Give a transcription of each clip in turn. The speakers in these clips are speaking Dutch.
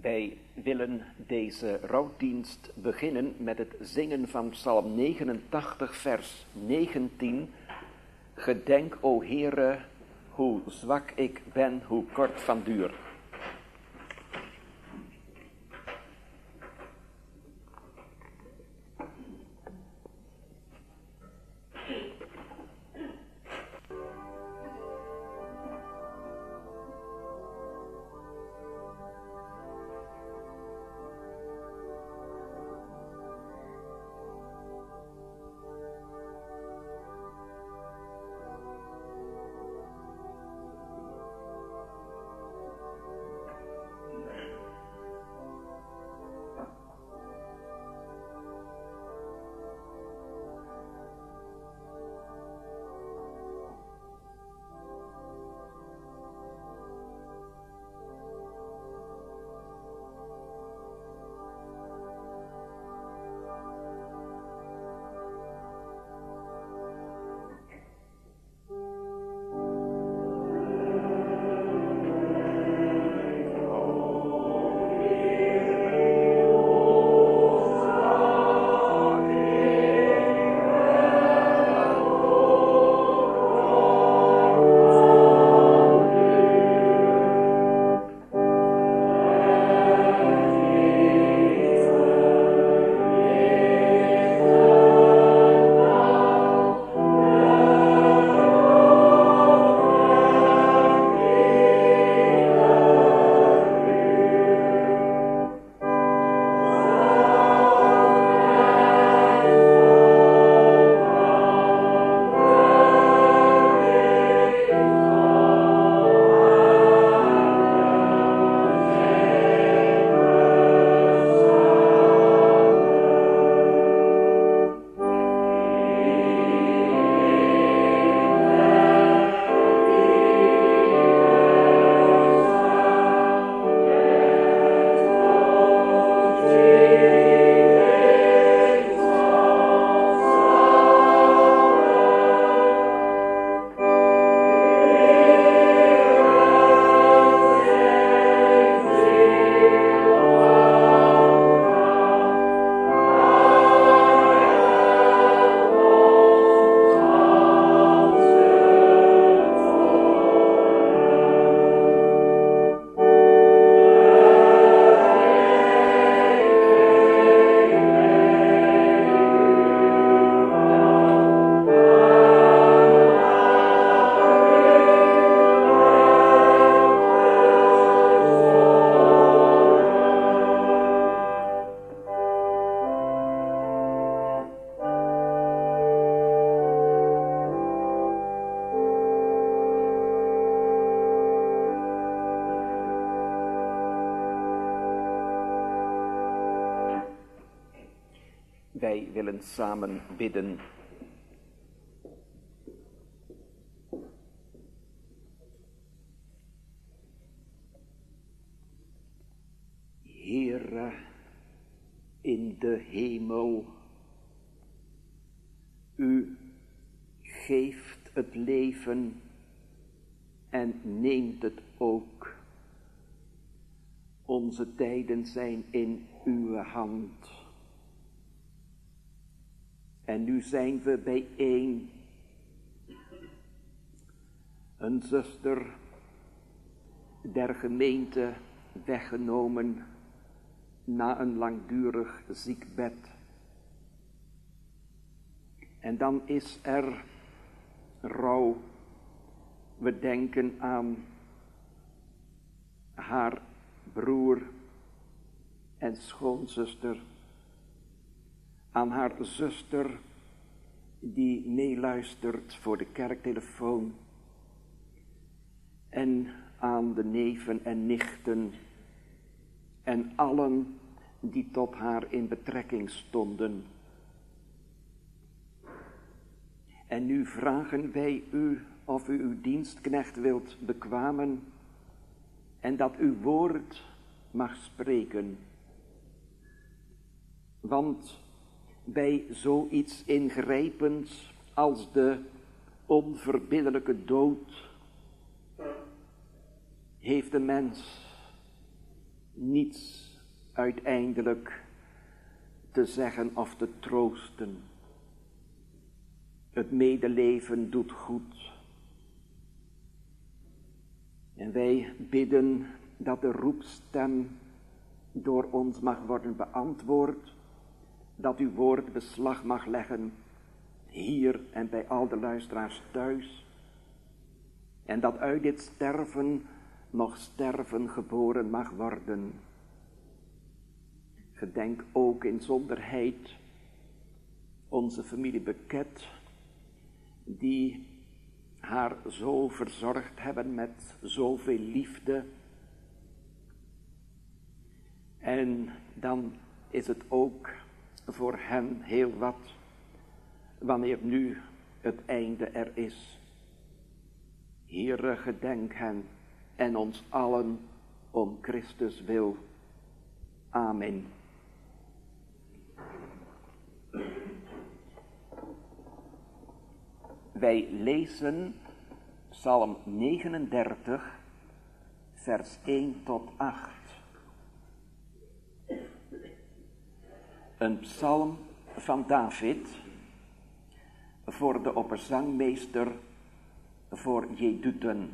Wij willen deze rouwdienst beginnen met het zingen van Psalm 89, vers 19. Gedenk, o Heere, hoe zwak ik ben, hoe kort van duur. Wij willen samen bidden. Heere in de hemel, u geeft het leven en neemt het ook. Onze tijden zijn in uw hand. En nu zijn we bijeen. Een zuster der gemeente weggenomen na een langdurig ziekbed. En dan is er rouw. We denken aan haar broer en schoonzuster. Aan haar zuster die meeluistert voor de kerktelefoon. En aan de neven en nichten en allen die tot haar in betrekking stonden. En nu vragen wij u of u uw dienstknecht wilt bekwamen en dat uw woord mag spreken. Want bij zoiets ingrijpends als de onverbiddelijke dood heeft de mens niets uiteindelijk te zeggen of te troosten. Het medeleven doet goed. En wij bidden dat de roepstem door ons mag worden beantwoord, dat uw woord beslag mag leggen hier en bij al de luisteraars thuis, en dat uit dit sterven nog sterven geboren mag worden. Gedenk ook in zonderheid onze familie Beket, die haar zo verzorgd hebben met zoveel liefde. En dan is het ook voor hen heel wat, wanneer nu het einde er is. Heere, gedenk hen en ons allen om Christus wil. Amen. Wij lezen Psalm 39, vers 1 tot 8. Een psalm van David voor de opperzangmeester, voor Jedutun.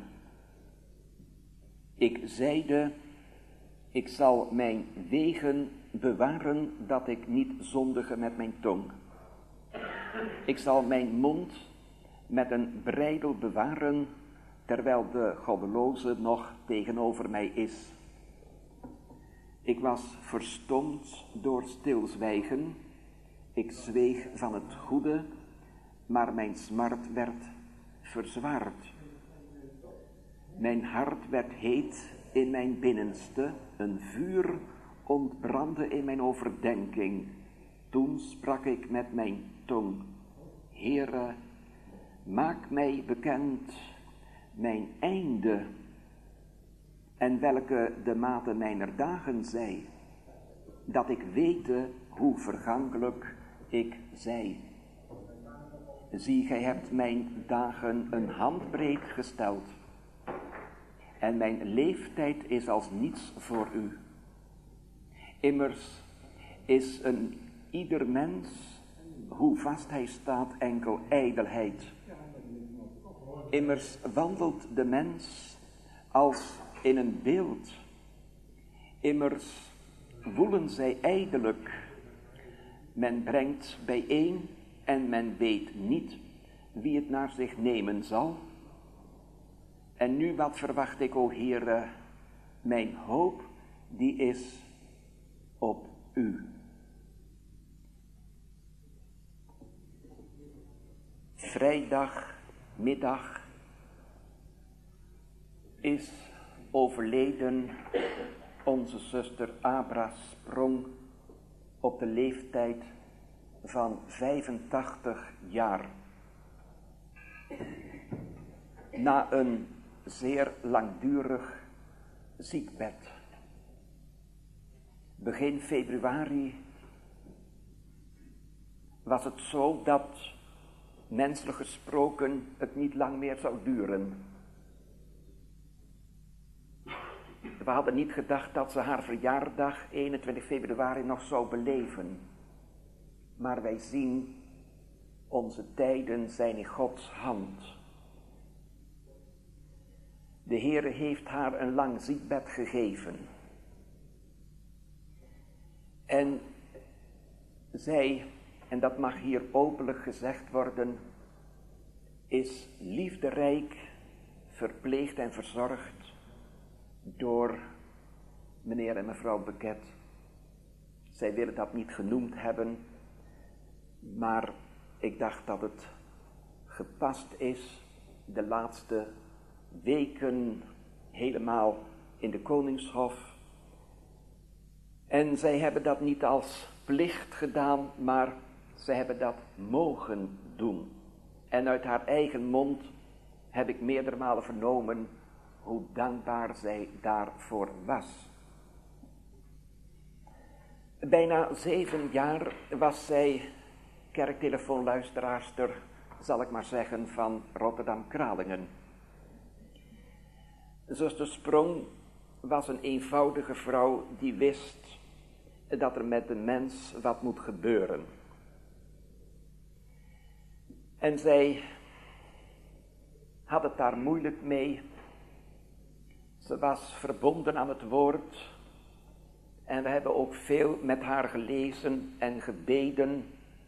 Ik zeide, ik zal mijn wegen bewaren, dat ik niet zondige met mijn tong. Ik zal mijn mond met een breidel bewaren, terwijl de goddeloze nog tegenover mij is. Ik was verstomd door stilzwijgen, ik zweeg van het goede, maar mijn smart werd verzwaard. Mijn hart werd heet in mijn binnenste, een vuur ontbrandde in mijn overdenking. Toen sprak ik met mijn tong, Heere, maak mij bekend mijn einde, en welke de mate mijner dagen zij, dat ik wete hoe vergankelijk ik zij. Zie, gij hebt mijn dagen een handbreed gesteld, en mijn leeftijd is als niets voor u. Immers is een ieder mens, hoe vast hij staat, enkel ijdelheid. Immers wandelt de mens als in een beeld. Immers woelen zij ijdelijk. Men brengt bijeen en men weet niet wie het naar zich nemen zal. En nu wat verwacht ik, o Heere, mijn hoop die is op u. Vrijdagmiddag is overleden onze zuster Abra Sprong op de leeftijd van 85 jaar. Na een zeer langdurig ziekbed. Begin februari was het zo dat, menselijk gesproken, het niet lang meer zou duren. We hadden niet gedacht dat ze haar verjaardag 21 februari nog zou beleven. Maar wij zien, onze tijden zijn in Gods hand. De Heere heeft haar een lang ziekbed gegeven. En zij, en dat mag hier openlijk gezegd worden, is liefderijk verpleegd en verzorgd door meneer en mevrouw Beket. Zij willen dat niet genoemd hebben, maar ik dacht dat het gepast is de laatste weken helemaal in de Koningshof. En zij hebben dat niet als plicht gedaan, maar zij hebben dat mogen doen. En uit haar eigen mond heb ik meerdere malen vernomen hoe dankbaar zij daarvoor was. Bijna 7 jaar was zij kerktelefoonluisteraarster, zal ik maar zeggen, van Rotterdam-Kralingen. Zuster Sprong was een eenvoudige vrouw die wist dat er met de mens wat moet gebeuren. En zij had het daar moeilijk mee. Ze was verbonden aan het woord. En we hebben ook veel met haar gelezen en gebeden.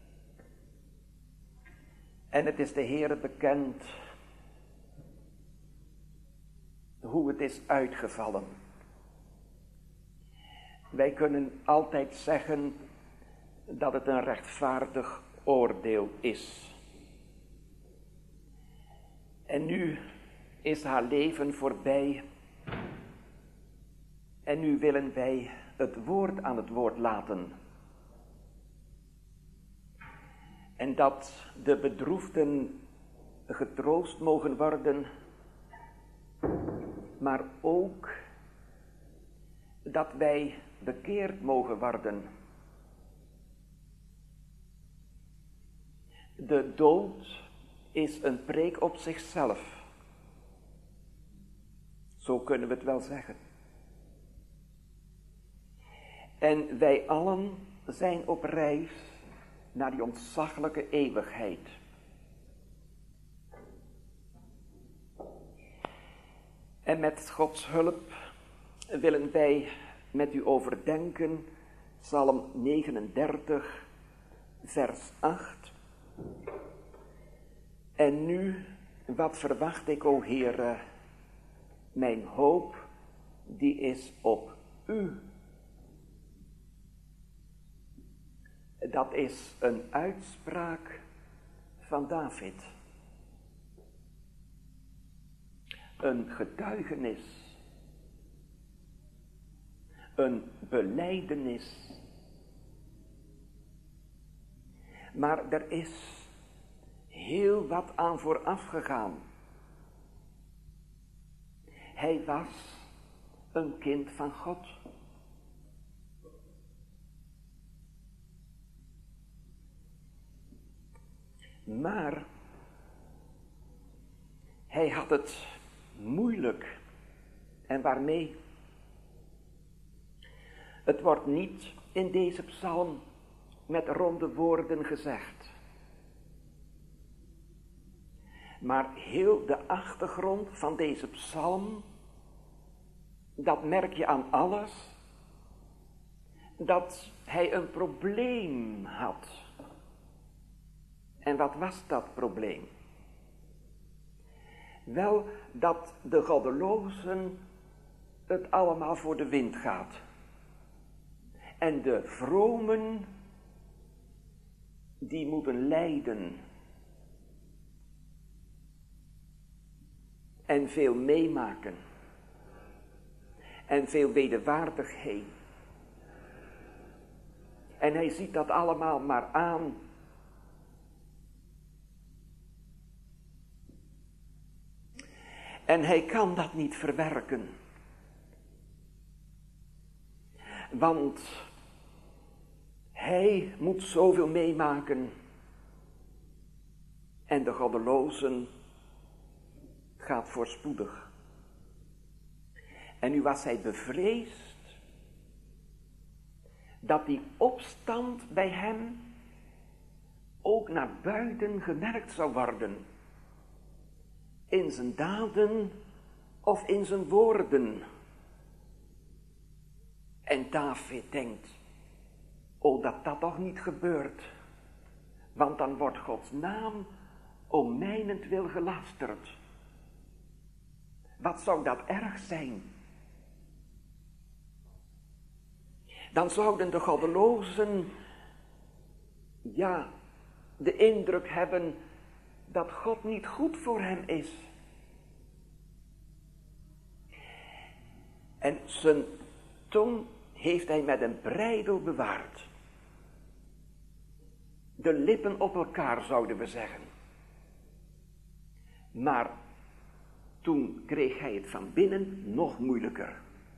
En het is de Heere bekend hoe het is uitgevallen. Wij kunnen altijd zeggen dat het een rechtvaardig oordeel is. En nu is haar leven voorbij. En nu willen wij het woord aan het woord laten. En dat de bedroefden getroost mogen worden, maar ook dat wij bekeerd mogen worden. De dood is een preek op zichzelf. Zo kunnen we het wel zeggen. En wij allen zijn op reis naar die ontzaglijke eeuwigheid. En met Gods hulp willen wij met u overdenken Psalm 39, vers 8. En nu, wat verwacht ik, o Heere, mijn hoop, die is op u. Dat is een uitspraak van David. Een getuigenis. Een belijdenis. Maar er is heel wat aan vooraf gegaan. Hij was een kind van God. Maar hij had het moeilijk. En waarmee? Het wordt niet in deze psalm met ronde woorden gezegd. Maar heel de achtergrond van deze psalm, dat merk je aan alles, dat hij een probleem had. En wat was dat probleem? Wel, dat de goddelozen het allemaal voor de wind gaat. En de vromen, die moeten lijden. En veel meemaken. En veel wederwaardigheid. En hij ziet dat allemaal maar aan. En hij kan dat niet verwerken. Want hij moet zoveel meemaken. En de goddelozen gaat voorspoedig. En nu was hij bevreesd dat die opstand bij hem ook naar buiten gemerkt zou worden. In zijn daden of in zijn woorden. En David denkt, dat toch niet gebeurt. Want dan wordt Gods naam om mijnentwil gelasterd. Wat zou dat erg zijn? Dan zouden de goddelozen, de indruk hebben dat God niet goed voor hem is. En zijn tong heeft hij met een breidel bewaard. De lippen op elkaar, zouden we zeggen. Maar toen kreeg hij het van binnen nog moeilijker.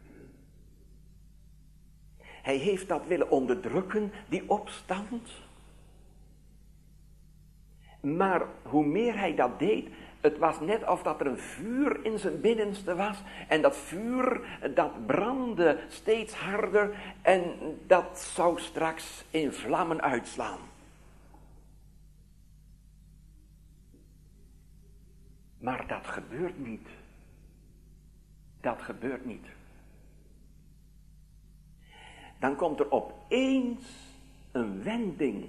Hij heeft dat willen onderdrukken, die opstand. Maar hoe meer hij dat deed, Het was net of dat er een vuur in zijn binnenste was. En dat vuur, dat brandde steeds harder. En dat zou straks in vlammen uitslaan. Maar dat gebeurt niet. Dat gebeurt niet. Dan komt er opeens een wending.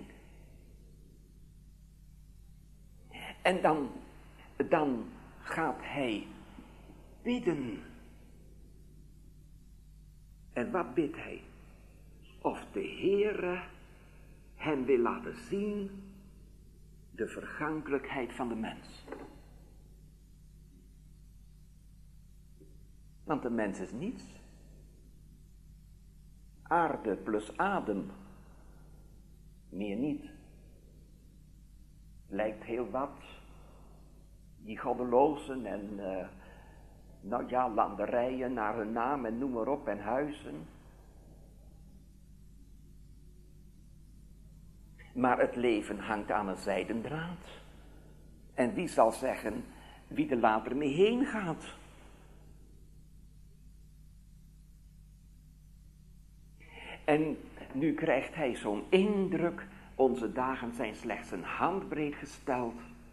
En dan gaat hij bidden. En wat bidt hij? Of de Heere hem wil laten zien de vergankelijkheid van de mens. Want de mens is niets. Aarde plus adem. Meer niet. Lijkt heel wat. Die goddelozen en landerijen naar hun naam en noem maar op en huizen. Maar het leven hangt aan een zijden draad. En wie zal zeggen wie er later mee heen gaat? En nu krijgt hij zo'n indruk, onze dagen zijn slechts een handbreed gesteld.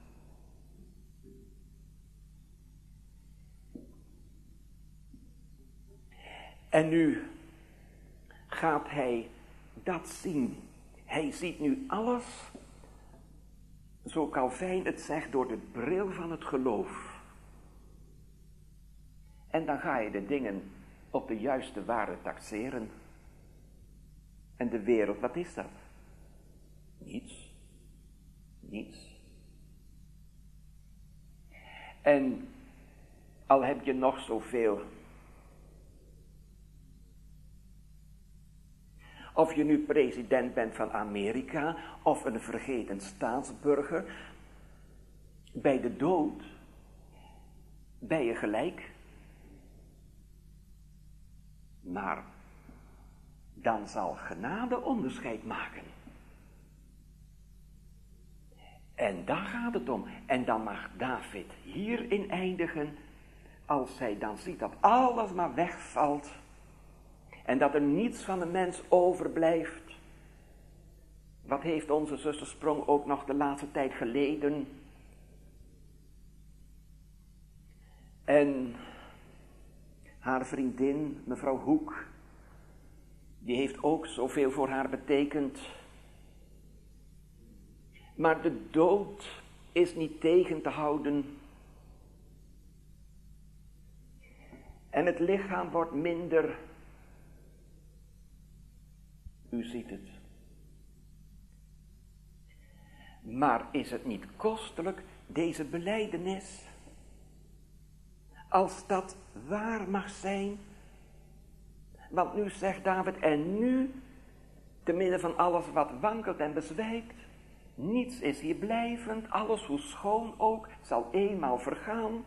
En nu gaat hij dat zien. Hij ziet nu alles, zo Calvijn het zegt, door de bril van het geloof. En dan ga je de dingen op de juiste waarde taxeren. En de wereld, wat is dat? Niets. Niets. En al heb je nog zoveel. Of je nu president bent van Amerika of een vergeten staatsburger. Bij de dood ben je gelijk. Maar dan zal genade onderscheid maken. En daar gaat het om. En dan mag David hierin eindigen, als hij dan ziet dat alles maar wegvalt. En dat er niets van de mens overblijft. Wat heeft onze zuster Sprong ook nog de laatste tijd geleden? En haar vriendin, mevrouw Hoek, die heeft ook zoveel voor haar betekend. Maar de dood is niet tegen te houden. En het lichaam wordt minder. U ziet het. Maar is het niet kostelijk, deze belijdenis? Als dat waar mag zijn. Want nu zegt David, en nu, te midden van alles wat wankelt en bezwijkt, niets is hier blijvend, alles hoe schoon ook, zal eenmaal vergaan.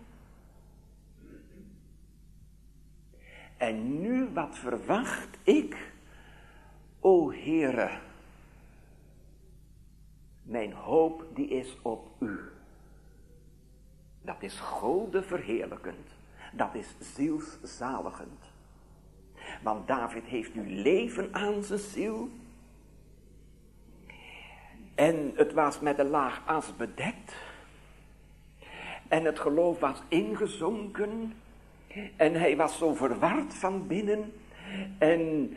En nu, wat verwacht ik, o Heere? Mijn hoop die is op u. Dat is Gode verheerlijkend. Dat is zielszaligend. Want David heeft nu leven aan zijn ziel. En het was met een laag as bedekt. En het geloof was ingezonken. En hij was zo verward van binnen. En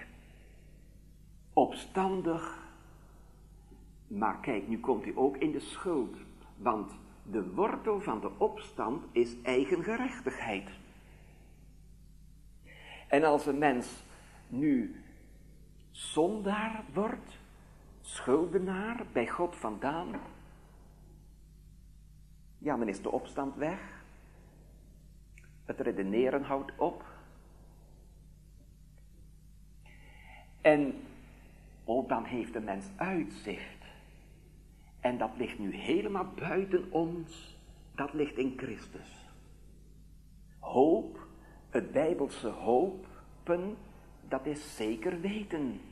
opstandig. Maar kijk, nu komt hij ook in de schuld. Want de wortel van de opstand is eigengerechtigheid. En als een mens nu zondaar wordt, schuldenaar bij God vandaan, ja, dan is de opstand weg. Het redeneren houdt op. En dan heeft de mens uitzicht. En dat ligt nu helemaal buiten ons. Dat ligt in Christus. Hoop, het Bijbelse hopen, dat is zeker weten.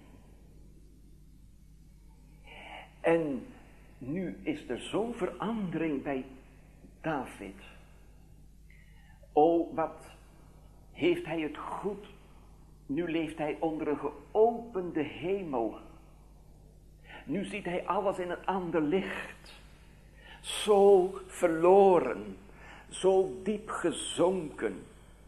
En nu is er zo'n verandering bij David. O, wat heeft hij het goed. Nu leeft hij onder een geopende hemel. Nu ziet hij alles in een ander licht. Zo verloren, zo diep gezonken.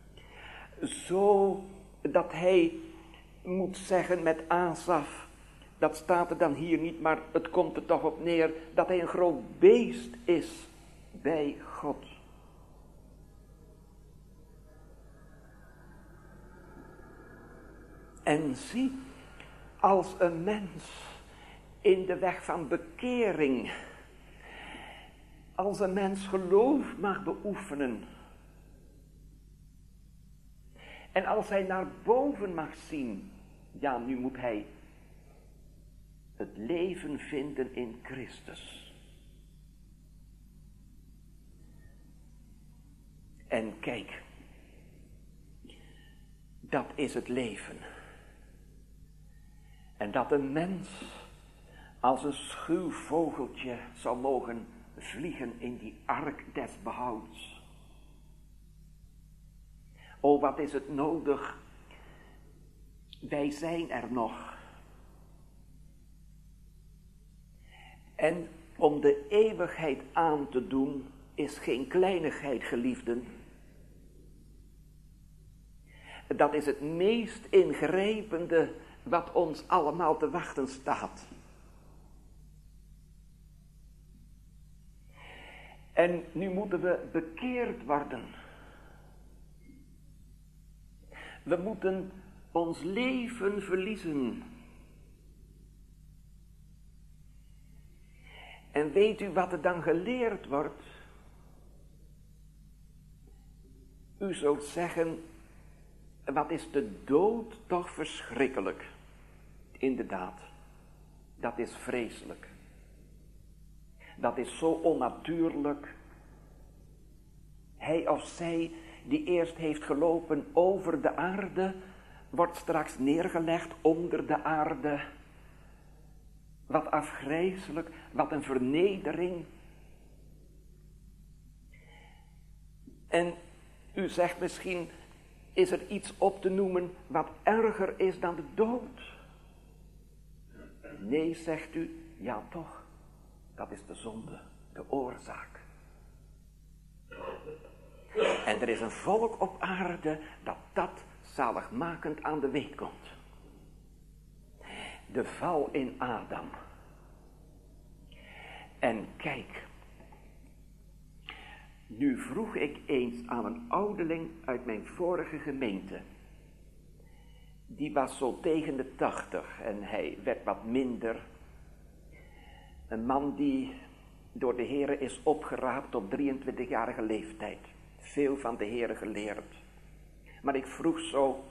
Zo dat hij moet zeggen met Asaf, dat staat er dan hier niet, maar het komt er toch op neer, dat hij een groot beest is bij God. En zie, als een mens in de weg van bekering, als een mens geloof mag beoefenen, en als hij naar boven mag zien, ja, nu moet hij het leven vinden in Christus. En kijk, dat is het leven. En dat een mens als een schuw vogeltje zou mogen vliegen in die ark des behouds. O, wat is het nodig? Wij zijn er nog. En om de eeuwigheid aan te doen is geen kleinigheid, geliefden. Dat is het meest ingrijpende wat ons allemaal te wachten staat. En nu moeten we bekeerd worden. We moeten ons leven verliezen. En weet u wat er dan geleerd wordt? U zult zeggen, wat is de dood toch verschrikkelijk. Inderdaad, dat is vreselijk. Dat is zo onnatuurlijk. Hij of zij die eerst heeft gelopen over de aarde, wordt straks neergelegd onder de aarde. Wat afgrijselijk, wat een vernedering. En u zegt misschien, is er iets op te noemen wat erger is dan de dood? Nee, zegt u, ja toch, dat is de zonde, de oorzaak. En er is een volk op aarde dat zaligmakend aan de weet komt. De val in Adam. En kijk, nu vroeg ik eens aan een ouderling uit mijn vorige gemeente. Die was zo tegen de 80 en hij werd wat minder. Een man die door de Heere is opgeraapt op 23-jarige leeftijd. Veel van de Heere geleerd. Maar ik vroeg zo,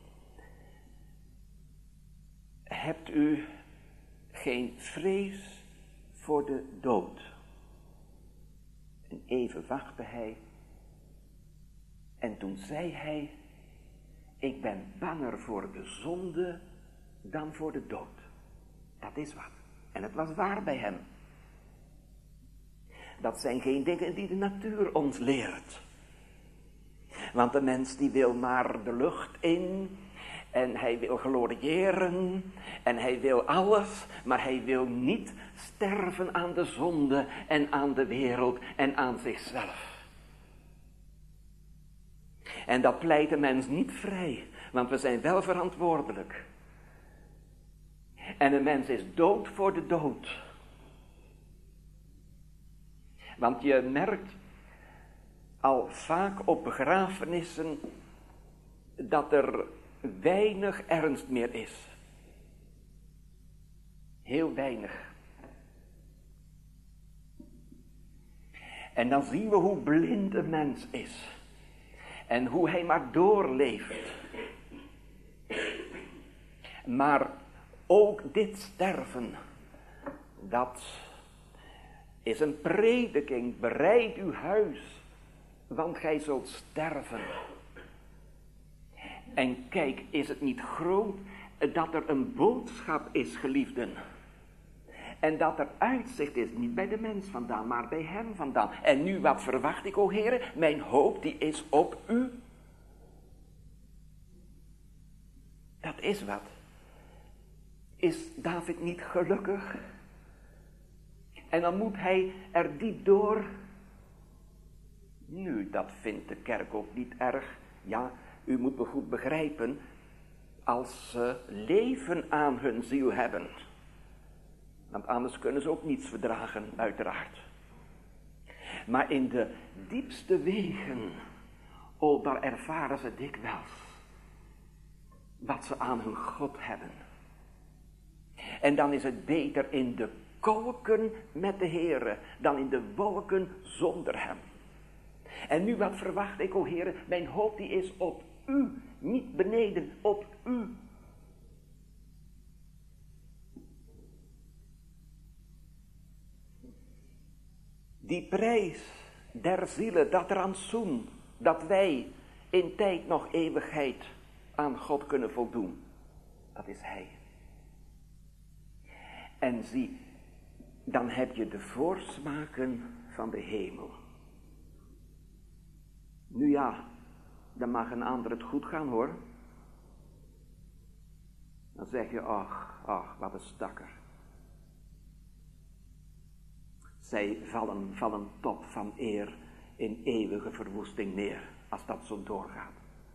hebt u geen vrees voor de dood? En even wachtte hij. En toen zei hij, ik ben banger voor de zonde dan voor de dood. Dat is wat. En het was waar bij hem. Dat zijn geen dingen die de natuur ons leert. Want de mens die wil maar de lucht in. En hij wil gloriëren. En hij wil alles. Maar hij wil niet sterven aan de zonde. En aan de wereld. En aan zichzelf. En dat pleit de mens niet vrij. Want we zijn wel verantwoordelijk. En de mens is dood voor de dood. Want je merkt al vaak op begrafenissen dat er weinig ernst meer is. Heel weinig. En dan zien we hoe blind een mens is. En hoe hij maar doorleeft. Maar ook dit sterven, dat is een prediking. Bereid uw huis, want gij zult sterven. En kijk, is het niet groot dat er een boodschap is, geliefden? En dat er uitzicht is, niet bij de mens vandaan, maar bij hem vandaan. En nu wat verwacht ik, o Heere? Mijn hoop die is op u. Dat is wat. Is David niet gelukkig? En dan moet hij er diep door. Nu, dat vindt de kerk ook niet erg. Ja, u moet me goed begrijpen. Als ze leven aan hun ziel hebben. Want anders kunnen ze ook niets verdragen, uiteraard. Maar in de diepste wegen, daar ervaren ze dikwijls wat ze aan hun God hebben. En dan is het beter in de kolken met de Heere dan in de wolken zonder hem. En nu wat verwacht ik, o Heere, mijn hoop die is op u, niet beneden, op u. Die prijs der zielen, dat rantsoen, dat wij in tijd nog eeuwigheid aan God kunnen voldoen, dat is hij. En zie, dan heb je de voorsmaken van de hemel. Nu ja, dan mag een ander het goed gaan hoor. Dan zeg je, ach, wat een stakker. Zij vallen top van eer in eeuwige verwoesting neer, als dat zo doorgaat.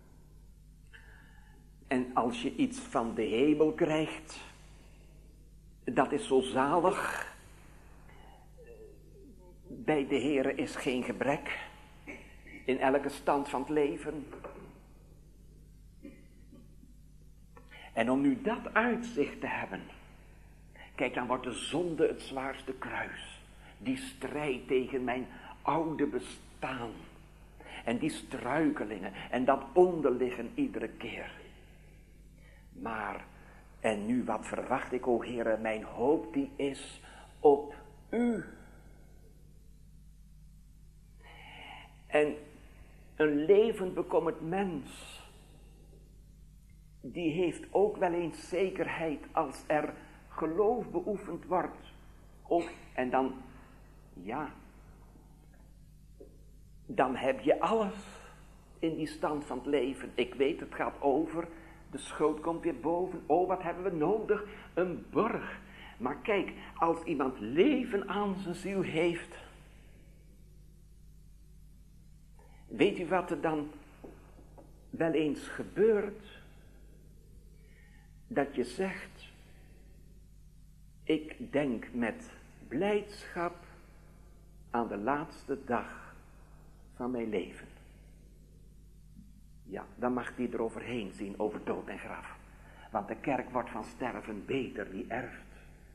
En als je iets van de hemel krijgt, dat is zo zalig. Bij de Heere is geen gebrek, in elke stand van het leven. En om nu dat uitzicht te hebben, kijk, dan wordt de zonde het zwaarste kruis. Die strijd tegen mijn oude bestaan. En die struikelingen en dat onderliggen iedere keer. Maar, en nu wat verwacht ik, o Heere, mijn hoop die is op u. En een levend bekommerd mens, die heeft ook wel eens zekerheid als er geloof beoefend wordt. Ook, en dan, ja, dan heb je alles in die stand van het leven. Ik weet, het gaat over, de schuld komt weer boven. Oh, wat hebben we nodig? Een borg. Maar kijk, als iemand leven aan zijn ziel heeft, weet u wat er dan wel eens gebeurt? Dat je zegt, ik denk met blijdschap aan de laatste dag van mijn leven. Ja, dan mag die eroverheen zien, over dood en graf. Want de kerk wordt van sterven beter, die erft.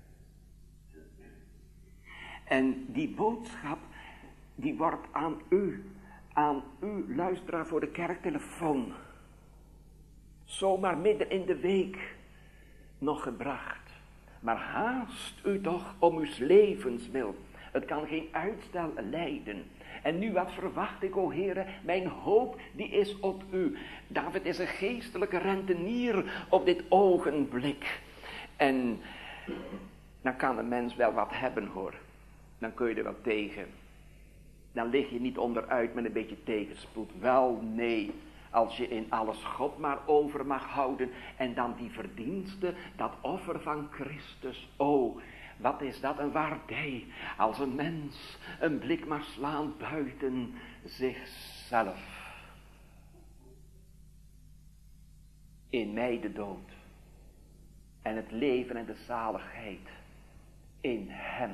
En die boodschap, die wordt aan u, luisteraar voor de kerktelefoon, zomaar midden in de week nog gebracht. Maar haast u toch om uw levens wil. Het kan geen uitstel lijden. En nu wat verwacht ik, o Heere, mijn hoop die is op u. David is een geestelijke rentenier op dit ogenblik. En dan kan een mens wel wat hebben hoor. Dan kun je er wel tegen. Dan lig je niet onderuit met een beetje tegenspoed. Wel, nee. Als je in alles God maar over mag houden. En dan die verdienste, dat offer van Christus. Oh, wat is dat een waardij. Als een mens een blik mag slaan buiten zichzelf. In mij de dood. En het leven en de zaligheid. In hem.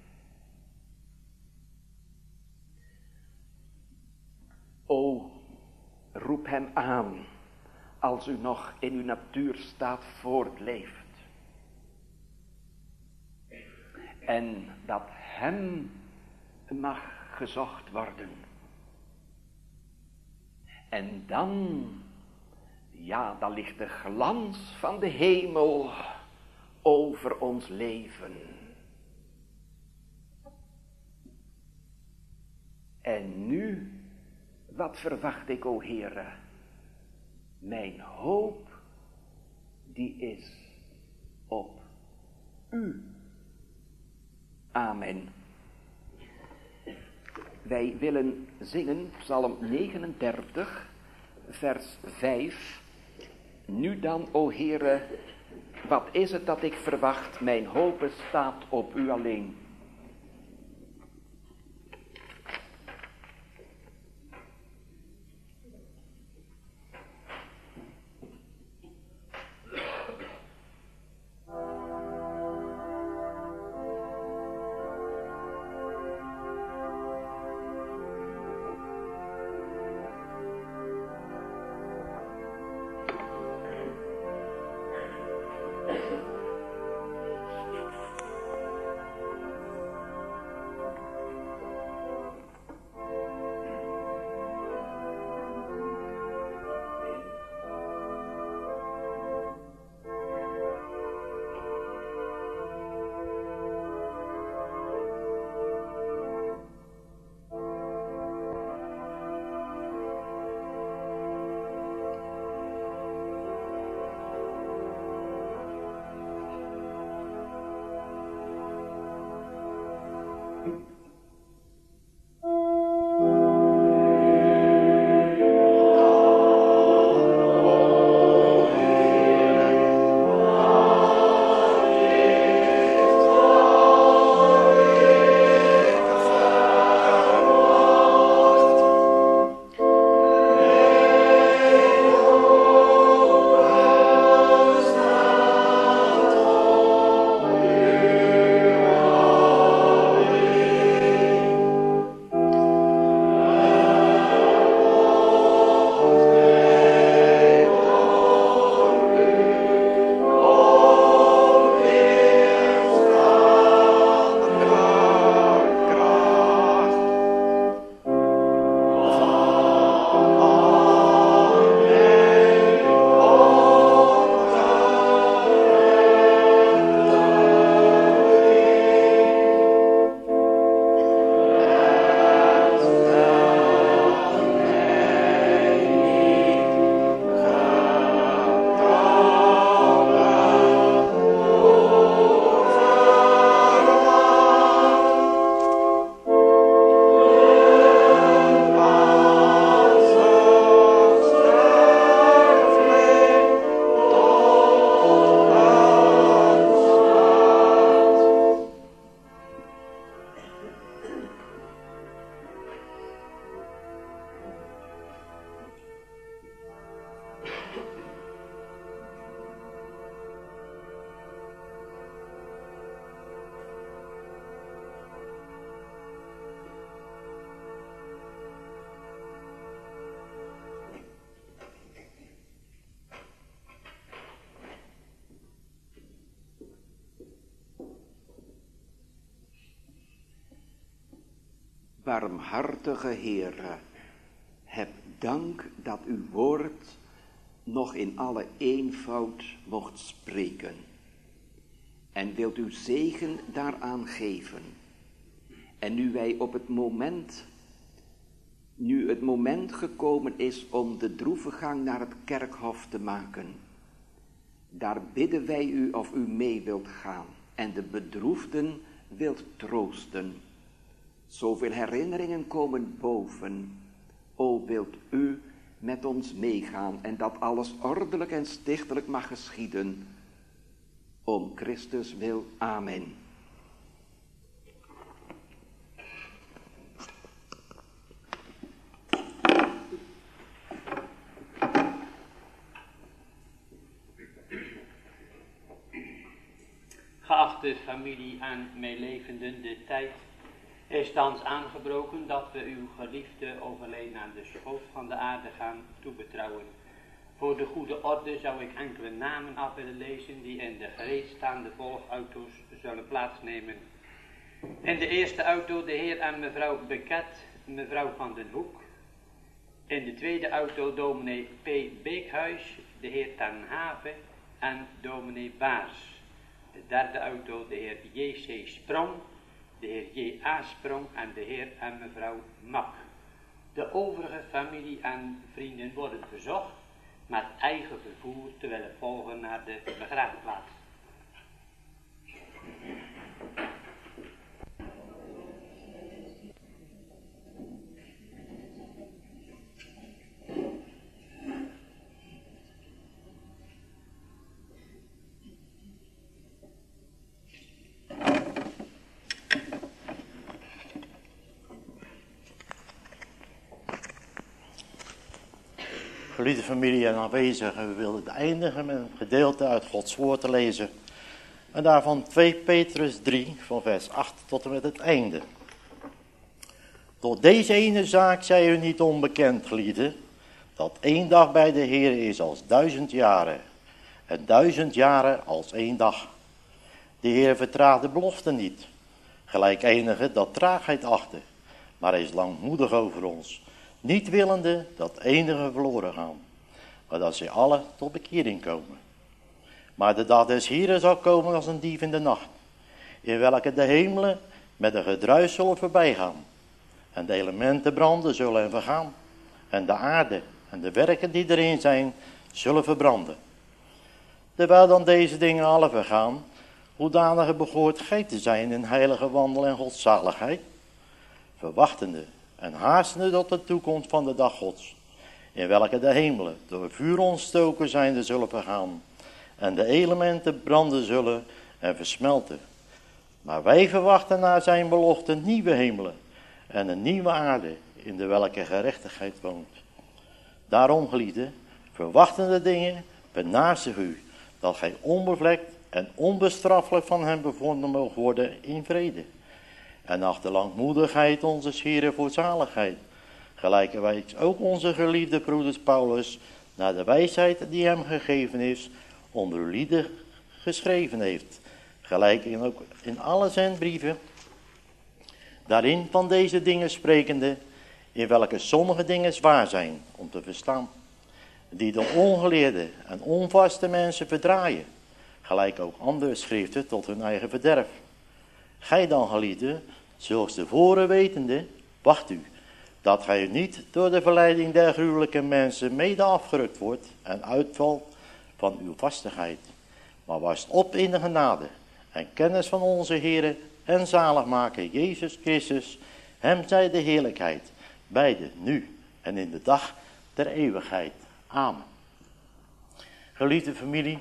O, roep hem aan, als u nog in uw natuurstaat voortleeft. En dat hem mag gezocht worden. En dan, ja, dan ligt de glans van de hemel over ons leven. En nu, wat verwacht ik, o Heere? Mijn hoop, die is op u. Amen. Wij willen zingen Psalm 39, vers 5. Nu dan, o Heere, wat is het dat ik verwacht? Mijn hoop staat op u alleen. Barmhartige Heere, heb dank dat uw woord nog in alle eenvoud mocht spreken. En wilt uw zegen daaraan geven. En nu wij op het moment, nu het moment gekomen is om de droevegang naar het kerkhof te maken, daar bidden wij u of u mee wilt gaan en de bedroefden wilt troosten. Zoveel herinneringen komen boven. O, wilt u met ons meegaan en dat alles ordelijk en stichtelijk mag geschieden. Om Christus wil. Amen. Geachte familie en meelevenden, de tijd is thans aangebroken dat we uw geliefde overleden aan de schoot van de aarde gaan toebetrouwen. Voor de goede orde zou ik enkele namen af willen lezen die in de gereedstaande volgauto's zullen plaatsnemen. In de eerste auto de heer en mevrouw Beket, mevrouw Van den Hoek. In de tweede auto dominee P. Beekhuis, de heer Ten Have en dominee Baars. De derde auto de heer J.C. Sprong, de heer J.A. Sprong en de heer en mevrouw Mak. De overige familie en vrienden worden verzocht met eigen vervoer te willen volgen naar de begraafplaats. Geliefde familie en aanwezigen, we willen eindigen met een gedeelte uit Gods woord te lezen. En daarvan 2 Petrus 3 van vers 8 tot en met het einde. Door deze ene zaak zij u niet onbekend, geliefden, dat 1 dag bij de Heer is als 1000 jaren en 1000 jaren als 1 dag. De Heer vertraagt de belofte niet, gelijk enige dat traagheid achten, maar hij is langmoedig over ons, niet willende dat enige verloren gaan, maar dat zij alle tot bekering komen. Maar de dag des Heeren zal komen als een dief in de nacht, in welke de hemelen met een gedruis zullen voorbijgaan, en de elementen branden zullen vergaan, en de aarde en de werken die erin zijn zullen verbranden. Terwijl dan deze dingen alle vergaan, hoedanige behoort gij te zijn in heilige wandel en godzaligheid, verwachtende en haastende tot de toekomst van de dag Gods, in welke de hemelen door vuur ontstoken zijnde zullen vergaan, en de elementen branden zullen en versmelten. Maar wij verwachten naar zijn belofte nieuwe hemelen en een nieuwe aarde, in de welke gerechtigheid woont. Daarom, geliefden, verwachtende dingen, benaastig u, dat gij onbevlekt en onbestraffelijk van hem bevonden mogen worden in vrede. En achter langmoedigheid onze Heere voor zaligheid, gelijkerwijs ook onze geliefde broeders Paulus, naar de wijsheid die hem gegeven is, onder uw lieden geschreven heeft, gelijk ook in alle zijn brieven, daarin van deze dingen sprekende, in welke sommige dingen zwaar zijn om te verstaan, die de ongeleerde en onvaste mensen verdraaien, gelijk ook andere schriften tot hun eigen verderf. Gij dan, geliefden, zoals tevoren wetende, wacht u, dat gij niet door de verleiding der gruwelijke mensen mede afgerukt wordt en uitvalt van uw vastigheid, maar wast op in de genade en kennis van onze Heere en zaligmaker Jezus Christus, hem zij de heerlijkheid, beide nu en in de dag der eeuwigheid. Amen. Geliefde familie,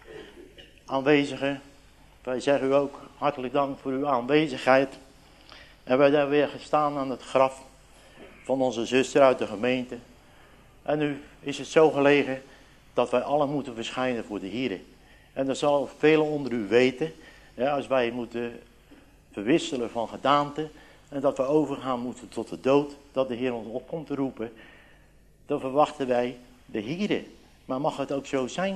aanwezigen, wij zeggen u ook hartelijk dank voor uw aanwezigheid. En wij zijn weer gestaan aan het graf van onze zuster uit de gemeente. En nu is het zo gelegen dat wij allen moeten verschijnen voor de Heere. En er zal velen onder u weten, als wij moeten verwisselen van gedaante en dat we overgaan moeten tot de dood, dat de Heer ons op komt te roepen, dan verwachten wij de Heere. Maar mag het ook zo zijn,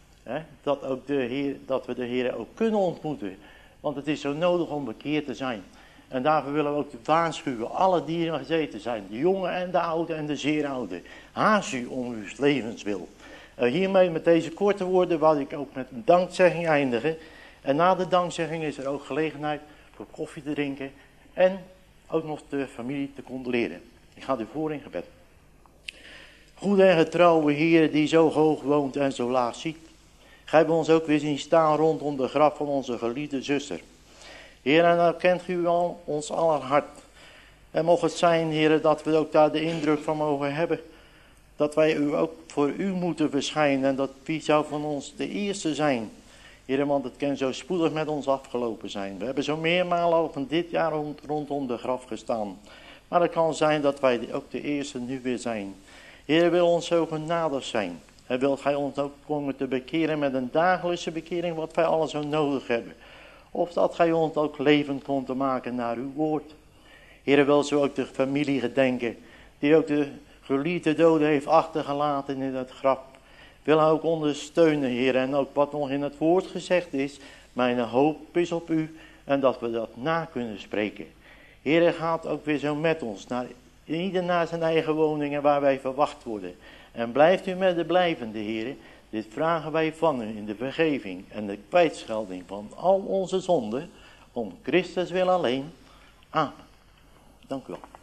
dat we de Heer ook kunnen ontmoeten, want het is zo nodig om bekeerd te zijn. En daarvoor willen we ook waarschuwen, alle die hier gezeten zijn, de jongen en de oude en de zeer oude, haast u om uw levenswil. Hiermee met deze korte woorden wil ik ook met een dankzegging eindigen. En na de dankzegging is er ook gelegenheid voor koffie te drinken en ook nog de familie te condoleren. Ik ga u voor in gebed. Goede en getrouwe Heer die zo hoog woont en zo laag ziet. Gij hebt ons ook weer zien staan rondom de graf van onze geliefde zuster. Heer, en dan kent u al ons aller hart. En mocht het zijn, Heer, dat we ook daar de indruk van mogen hebben. Dat wij u ook voor u moeten verschijnen. En dat wie zou van ons de eerste zijn. Heer, want het kan zo spoedig met ons afgelopen zijn. We hebben zo meermalen al van dit jaar rondom de graf gestaan. Maar het kan zijn dat wij ook de eerste nu weer zijn. Heer, wil ons zo genadig zijn. En wilt gij ons ook komen te bekeren met een dagelijkse bekering wat wij alle zo nodig hebben. Of dat gij ons ook levend komt te maken naar uw woord. Heer, wil zo ook de familie gedenken. Die ook de geliefde doden heeft achtergelaten in het graf. Wil ook ondersteunen, Heer. En ook wat nog in het woord gezegd is. Mijn hoop is op u. En dat we dat na kunnen spreken. Heer, gaat ook weer zo met ons. Ieder naar zijn eigen woningen waar wij verwacht worden. En blijft u met de blijvende, Heer. Dit vragen wij van u in de vergeving en de kwijtschelding van al onze zonden. Om Christus wil alleen. Amen. Dank u wel.